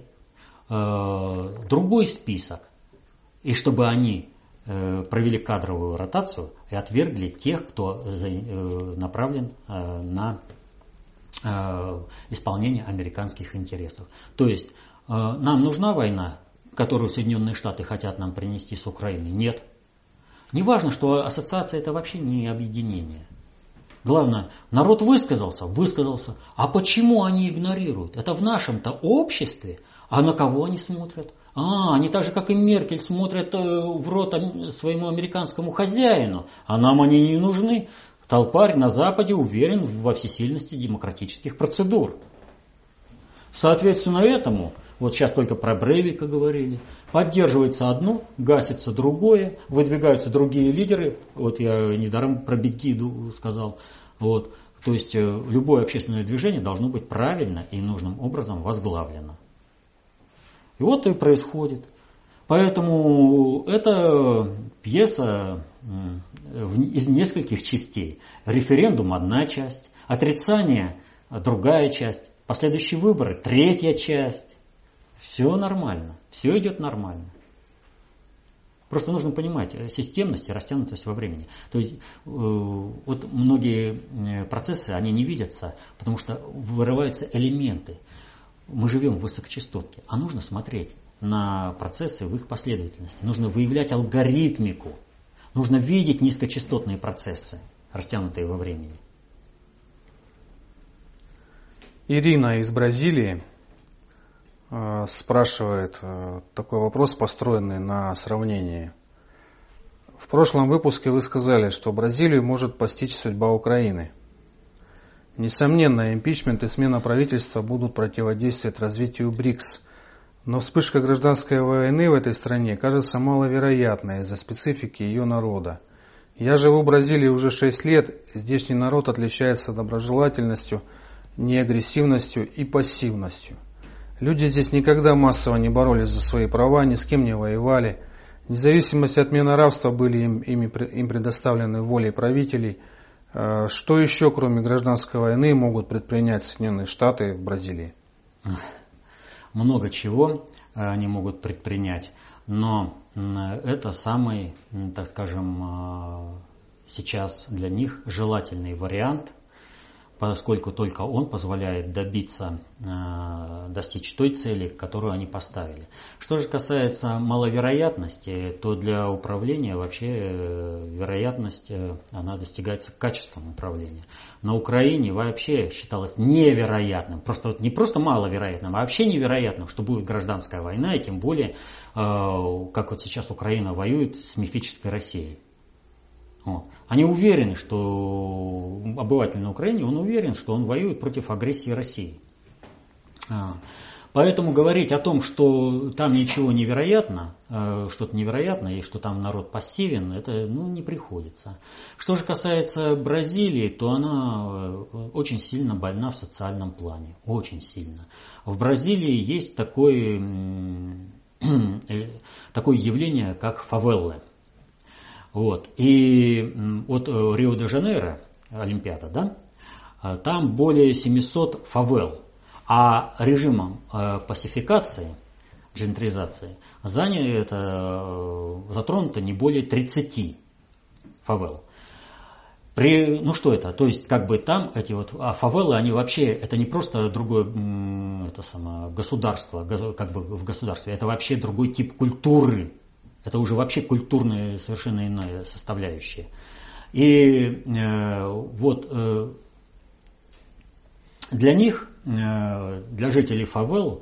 другой список, и чтобы они провели кадровую ротацию и отвергли тех, кто направлен на исполнение американских интересов. То есть нам нужна война, которую Соединенные Штаты хотят нам принести с Украины? Нет. Не важно, что ассоциация это вообще не объединение. Главное, народ высказался. А почему они игнорируют? Это в нашем-то обществе. А на кого они смотрят? Они так же, как и Меркель, смотрят в рот своему американскому хозяину. А нам они не нужны. Толпарь на Западе уверен во всесильности демократических процедур. Соответственно этому, вот сейчас только про Брейвика говорили, поддерживается одно, гасится другое, выдвигаются другие лидеры. Вот я недаром про Бекиду сказал. Вот. То есть любое общественное движение должно быть правильно и нужным образом возглавлено. И вот и происходит. Поэтому это пьеса из нескольких частей. Референдум – одна часть, отрицание – другая часть, последующие выборы – третья часть. Все нормально, все идет нормально. Просто нужно понимать системность и растянутость во времени. То есть вот многие процессы, они не видятся, потому что вырываются элементы. Мы живем в высокочастотке, а нужно смотреть на процессы в их последовательности. Нужно выявлять алгоритмику. Нужно видеть низкочастотные процессы, растянутые во времени. Ирина из Бразилии спрашивает такой вопрос, построенный на сравнении. В прошлом выпуске вы сказали, что Бразилию может постичь судьба Украины. Несомненно, импичмент и смена правительства будут противодействовать развитию БРИКС. Но вспышка гражданской войны в этой стране кажется маловероятной из-за специфики ее народа. Я живу в Бразилии уже 6 лет, здешний народ отличается доброжелательностью, неагрессивностью и пассивностью. Люди здесь никогда массово не боролись за свои права, ни с кем не воевали. Независимость и отмена рабства были им предоставлены волей правителей. Что еще, кроме гражданской войны, могут предпринять Соединенные Штаты в Бразилии? Много чего они могут предпринять, но это самый, так скажем, сейчас для них желательный вариант, поскольку только он позволяет достичь той цели, которую они поставили. Что же касается маловероятности, то для управления вообще вероятность она достигается качеством управления. На Украине вообще считалось невероятным, не просто маловероятным, а вообще невероятным, что будет гражданская война, и тем более, как вот сейчас Украина воюет с мифической Россией. Они уверены, что обыватель на Украине, он уверен, что он воюет против агрессии России. Поэтому говорить о том, что там ничего невероятно, что-то невероятное, и что там народ пассивен, это не приходится. Что же касается Бразилии, то она очень сильно больна в социальном плане. Очень сильно. В Бразилии есть такое явление, как фавелы. И от Рио-де-Жанейро, Олимпиада, да, там более 700 фавел, а режимом пасификации, джентризации, затронуто не более 30 фавел. Что это? То есть, там эти фавелы, они вообще, это не просто другое государство, в государстве, это вообще другой тип культуры. Это уже вообще культурная совершенно иная составляющая. И для них, для жителей фавел,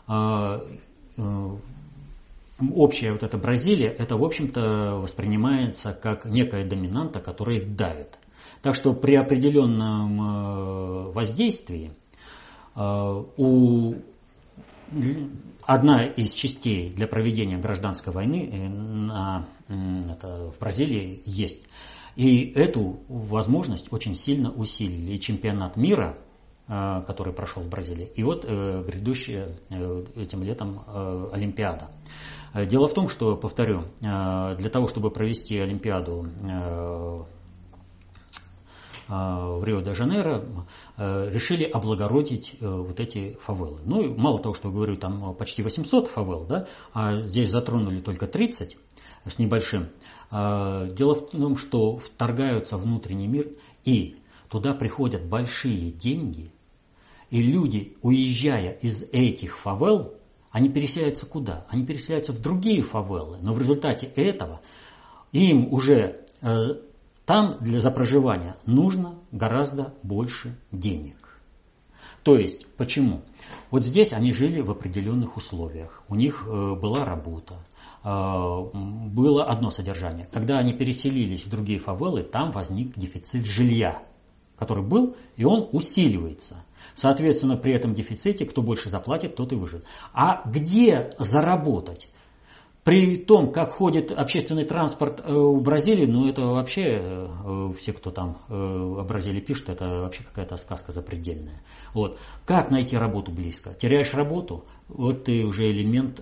общая эта Бразилия, это в общем-то воспринимается как некая доминанта, которая их давит. Так что при определенном воздействии одна из частей для проведения гражданской войны в Бразилии есть. И эту возможность очень сильно усилили. И чемпионат мира, который прошел в Бразилии, и грядущая этим летом Олимпиада. Дело в том, что, повторю, для того, чтобы провести Олимпиаду в Рио-де-Жанейро, решили облагородить эти фавелы. Мало того, что я говорю, там почти 800 фавел, да, а здесь затронули только 30 с небольшим. Дело в том, что вторгаются в внутренний мир, и туда приходят большие деньги, и люди, уезжая из этих фавел, они переселяются куда? Они переселяются в другие фавелы, но в результате этого им уже там за проживание нужно гораздо больше денег. То есть, почему? Здесь они жили в определенных условиях. У них была работа, было одно содержание. Когда они переселились в другие фавелы, там возник дефицит жилья, который был, и он усиливается. Соответственно, при этом дефиците, кто больше заплатит, тот и выживет. А где заработать? При том, как ходит общественный транспорт в Бразилии, это вообще, все, кто там о Бразилии пишут, это вообще какая-то сказка запредельная. Как найти работу близко? Теряешь работу, ты уже элемент,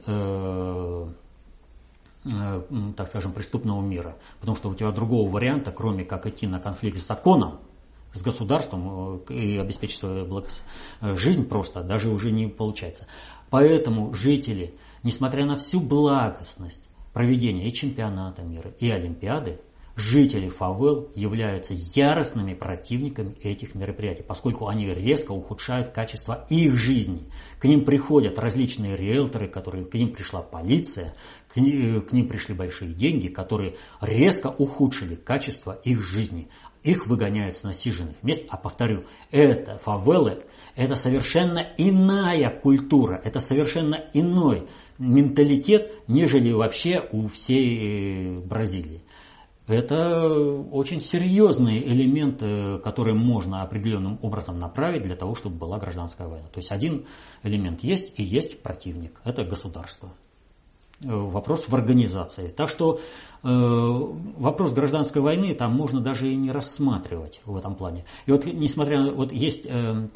так скажем, преступного мира. Потому что у тебя другого варианта, кроме как идти на конфликт с законом, с государством и обеспечить свою жизнь просто, даже уже не получается. Поэтому жители, несмотря на всю благостность проведения и чемпионата мира, и Олимпиады, жители фавел являются яростными противниками этих мероприятий, поскольку они резко ухудшают качество их жизни. К ним приходят различные риэлторы, к ним пришла полиция, к ним пришли большие деньги, которые резко ухудшили качество их жизни. Их выгоняют с насиженных мест. А повторю, это фавелы, это совершенно иная культура, это совершенно иной менталитет, нежели вообще у всей Бразилии. Это очень серьезный элемент, который можно определенным образом направить для того, чтобы была гражданская война. То есть один элемент есть и есть противник. Это государство. Вопрос в организации. Так что вопрос гражданской войны там можно даже и не рассматривать в этом плане. И вот несмотря, вот есть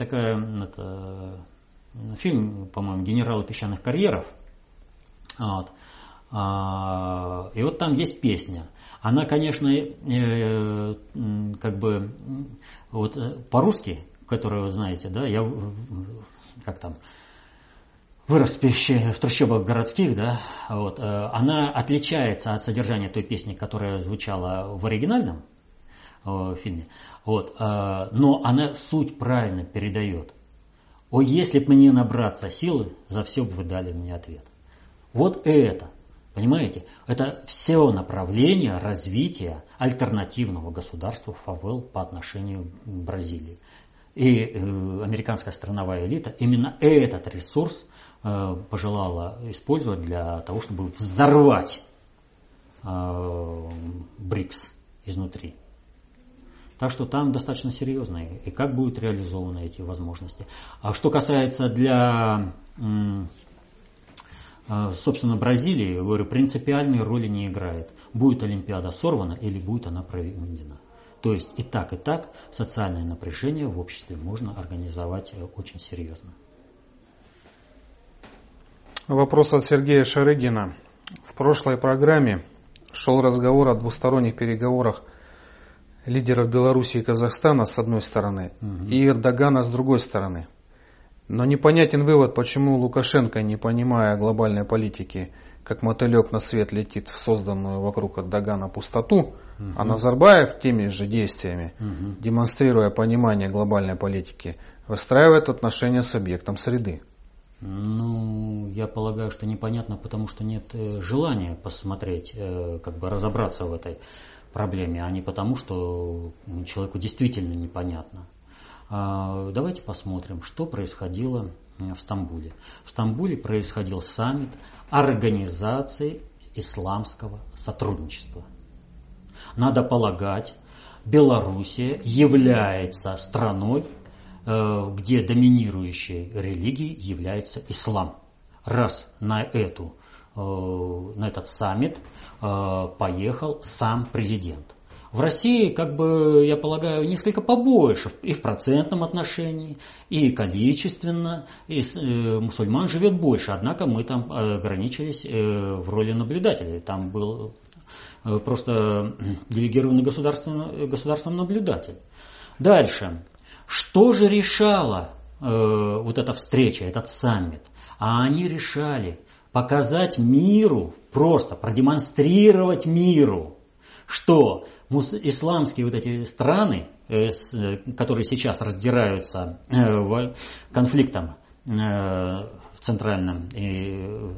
фильм, по-моему, «Генералы песчаных карьеров». Вот. И вот там есть песня. Она, конечно, как бы вот по-русски, которую вы знаете, да, я как там вырос в трущобах городских, да, вот, она отличается от содержания той песни, которая звучала в оригинальном фильме, вот, но она суть правильно передает. «О, если б мне набраться силы, за все бы вы дали мне ответ». Вот это, понимаете, это все направление развития альтернативного государства фавел по отношению к Бразилии. И американская страновая элита именно этот ресурс пожелала использовать для того, чтобы взорвать БРИКС изнутри. Так что там достаточно серьезно. И как будут реализованы эти возможности. А что касается для, собственно, Бразилии, говорю, принципиальной роли не играет. Будет Олимпиада сорвана или будет она проведена. То есть и так социальное напряжение в обществе можно организовать очень серьезно. Вопрос от Сергея Шарыгина. В прошлой программе шел разговор о двусторонних переговорах лидеров Беларуси и Казахстана с одной стороны и Эрдогана с другой стороны. Но непонятен вывод, почему Лукашенко, не понимая глобальной политики, как мотылек на свет летит в созданную вокруг Эрдогана пустоту, а Назарбаев теми же действиями, демонстрируя понимание глобальной политики, выстраивает отношения с объектом среды. Ну, я полагаю, что непонятно, потому что нет желания посмотреть, как бы разобраться в этой проблеме, а не потому, что человеку действительно непонятно. Давайте посмотрим, что происходило в Стамбуле. В Стамбуле происходил саммит Организации исламского сотрудничества. Надо полагать, Белоруссия является страной, где доминирующей религией является ислам. Раз на этот саммит поехал сам президент. В России, как бы, я полагаю, несколько побольше и в процентном отношении, и количественно, и мусульман живет больше, однако мы там ограничились в роли наблюдателей. Там был просто делегированный государством наблюдатель. Дальше. Что же решала вот эта встреча, этот саммит? А они решали показать миру, просто продемонстрировать миру, что исламские вот эти страны, которые сейчас раздираются конфликтом в Центральной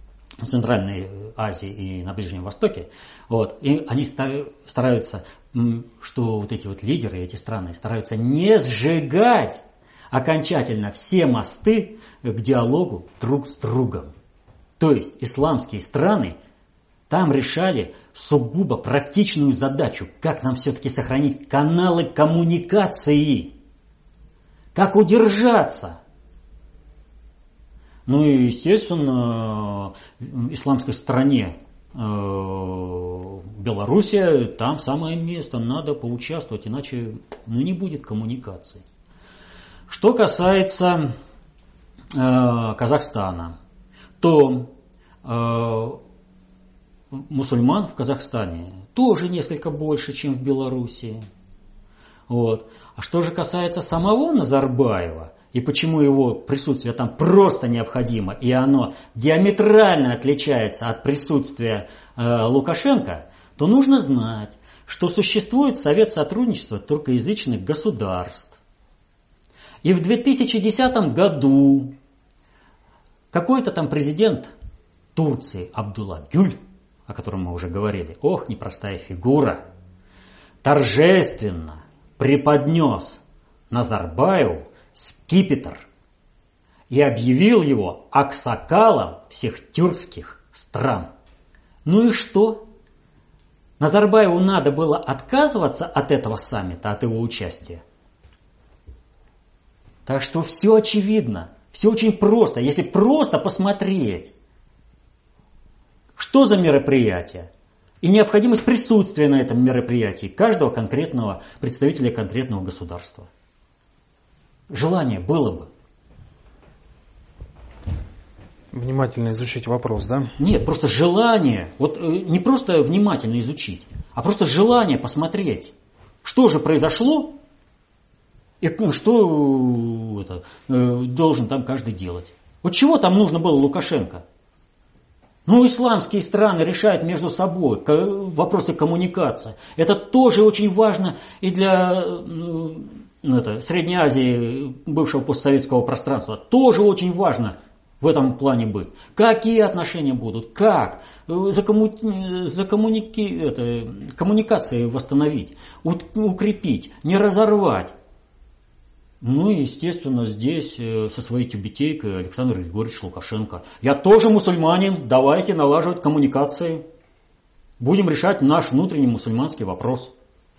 Азии и на Ближнем Востоке, вот, и они стараются, что вот эти вот лидеры, эти страны стараются не сжигать окончательно все мосты к диалогу друг с другом. То есть исламские страны там решали сугубо практичную задачу, как нам все-таки сохранить каналы коммуникации, как удержаться. Ну и, естественно, исламской стране Белоруссия, там самое место, надо поучаствовать, иначе не будет коммуникации. Что касается Казахстана, то мусульман в Казахстане тоже несколько больше, чем в Белоруссии. Вот. А что же касается самого Назарбаева, и почему его присутствие там просто необходимо, и оно диаметрально отличается от присутствия Лукашенко, то нужно знать, что существует Совет сотрудничества туркоязычных государств. И в 2010 году какой-то там президент Турции Абдулла Гюль, о котором мы уже говорили, непростая фигура, торжественно преподнес Назарбаеву скипетр и объявил его аксакалом всех тюркских стран. Ну и что? Назарбаеву надо было отказываться от этого саммита, от его участия. Так что все очевидно, все очень просто. Если просто посмотреть, что за мероприятие и необходимость присутствия на этом мероприятии каждого конкретного представителя конкретного государства. Желание было бы. Внимательно изучить вопрос, да? Нет, просто желание. Вот не просто внимательно изучить, а просто желание посмотреть, что же произошло и что должен там каждый делать. Вот чего там нужно было Лукашенко? Ну, исламские страны решают между собой вопросы коммуникации. Это тоже очень важно и для Средней Азии, бывшего постсоветского пространства. Тоже очень важно в этом плане быть. Какие отношения будут? Как? Коммуникации восстановить, укрепить, не разорвать. Ну и, естественно, здесь со своей тюбетейкой Александр Григорьевич Лукашенко. Я тоже мусульманин, давайте налаживать коммуникации. Будем решать наш внутренний мусульманский вопрос.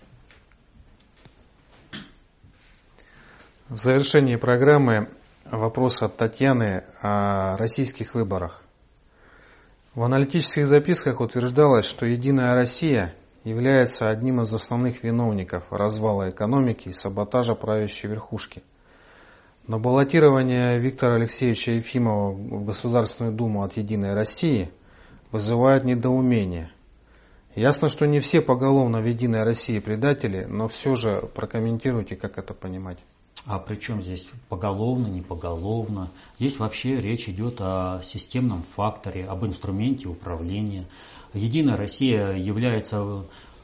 В завершении программы вопрос от Татьяны о российских выборах. В аналитических записках утверждалось, что «Единая Россия» является одним из основных виновников развала экономики и саботажа правящей верхушки. Но баллотирование Виктора Алексеевича Ефимова в Государственную Думу от «Единой России» вызывает недоумение. Ясно, что не все поголовно в «Единой России» предатели, но все же прокомментируйте, как это понимать. А при чем здесь поголовно, не поголовно? Здесь вообще речь идет о системном факторе, об инструменте управления. Единая Россия является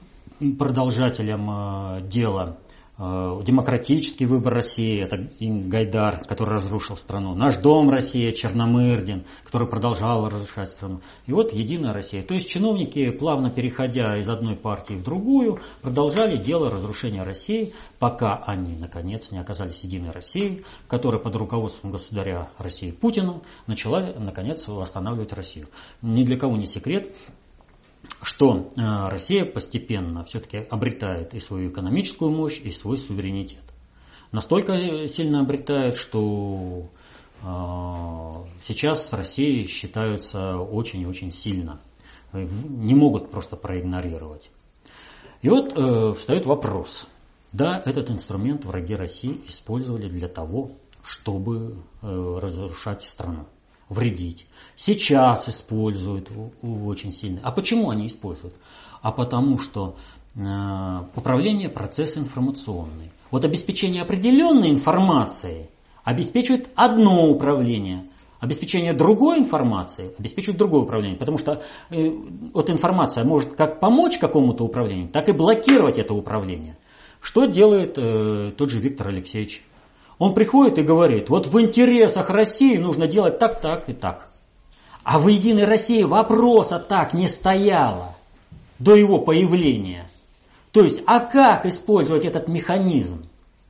продолжателем дела. Демократический выбор России, это Гайдар, который разрушил страну. Наш дом Россия, Черномырдин, который продолжал разрушать страну. И вот Единая Россия. То есть чиновники, плавно переходя из одной партии в другую, продолжали дело разрушения России, пока они, наконец, не оказались Единой Россией, которая под руководством государя России Путина начала, наконец, восстанавливать Россию. Ни для кого не секрет, что Россия постепенно все-таки обретает и свою экономическую мощь, и свой суверенитет. Настолько сильно обретает, что сейчас с Россией считаются очень-очень сильно. Не могут просто проигнорировать. И вот встает вопрос. Да, этот инструмент враги России использовали для того, чтобы разрушать страну, вредить. Сейчас используют очень сильно. А почему они используют? А потому что управление – процесс информационный. Вот обеспечение определенной информации обеспечивает одно управление. Обеспечение другой информации обеспечивает другое управление. Потому что вот информация может как помочь какому-то управлению, так и блокировать это управление. Что делает тот же Виктор Алексеевич? Он приходит и говорит, вот в интересах России нужно делать так, так и так. А в Единой России вопроса так не стояло до его появления. То есть, а как использовать этот механизм?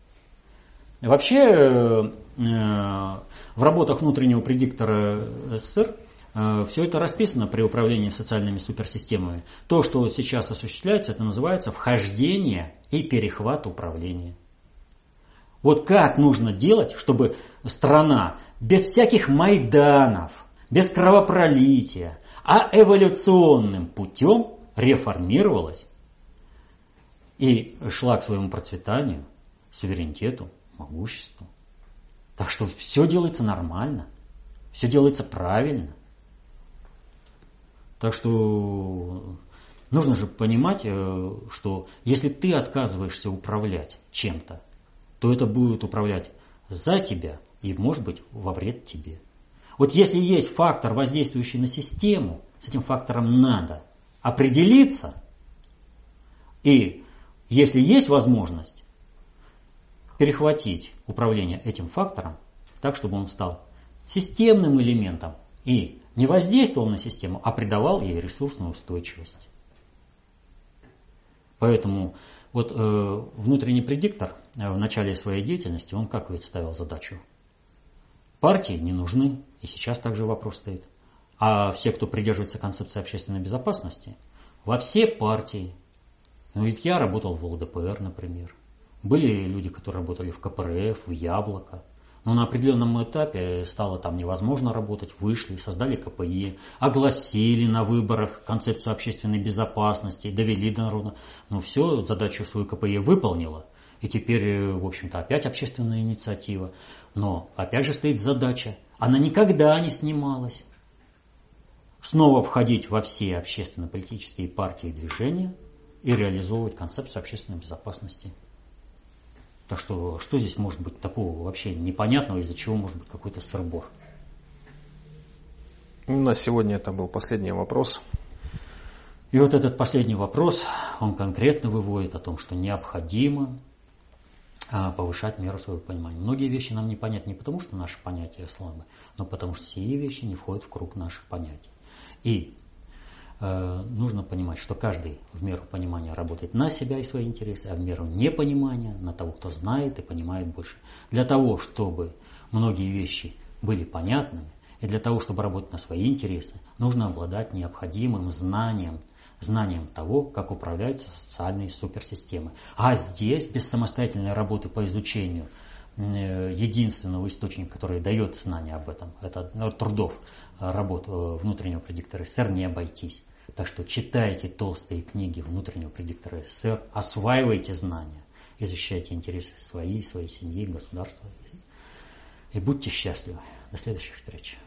Вообще, в работах внутреннего предиктора СССР все это расписано при управлении социальными суперсистемами. То, что сейчас осуществляется, это называется вхождение и перехват управления. Вот как нужно делать, чтобы страна без всяких майданов, без кровопролития, а эволюционным путем реформировалась и шла к своему процветанию, суверенитету, могуществу. Так что все делается нормально, все делается правильно. Так что нужно же понимать, что если ты отказываешься управлять чем-то, то это будет управлять за тебя и, может быть, во вред тебе. Вот если есть фактор, воздействующий на систему, с этим фактором надо определиться. И если есть возможность перехватить управление этим фактором, так, чтобы он стал системным элементом и не воздействовал на систему, а придавал ей ресурсную устойчивость. Поэтому вот внутренний предиктор в начале своей деятельности, он как ведь ставил задачу? Партии не нужны, и сейчас также вопрос стоит. А все, кто придерживается концепции общественной безопасности, во все партии. Ну, ведь я работал в ЛДПР, например. Были люди, которые работали в КПРФ, в Яблоко. Но на определенном этапе стало там невозможно работать, вышли, создали КПЕ, огласили на выборах концепцию общественной безопасности, довели до народа. Ну все, задачу свою КПЕ выполнила. И теперь, в общем-то, опять общественная инициатива. Но опять же стоит задача. Она никогда не снималась. Снова входить во все общественно-политические партии и движения и реализовывать концепцию общественной безопасности. Так что здесь может быть такого вообще непонятного, из-за чего может быть какой-то сыр-бор? На сегодня это был последний вопрос. И вот этот последний вопрос, он конкретно выводит о том, что необходимо повышать меру своего понимания. Многие вещи нам не понятны не потому, что наши понятия слабы, но потому что сие вещи не входят в круг наших понятий. И нужно понимать, что каждый в меру понимания работает на себя и свои интересы, а в меру непонимания на того, кто знает и понимает больше. Для того, чтобы многие вещи были понятными, и для того, чтобы работать на свои интересы, нужно обладать необходимым знанием того, как управляются социальные суперсистемы. А здесь, без самостоятельной работы по изучению единственного источника, который дает знания об этом, это трудов работ внутреннего предиктора СССР, не обойтись. Так что читайте толстые книги внутреннего предиктора СССР, осваивайте знания, изучайте интересы своей семьи, государства и будьте счастливы. До следующих встреч.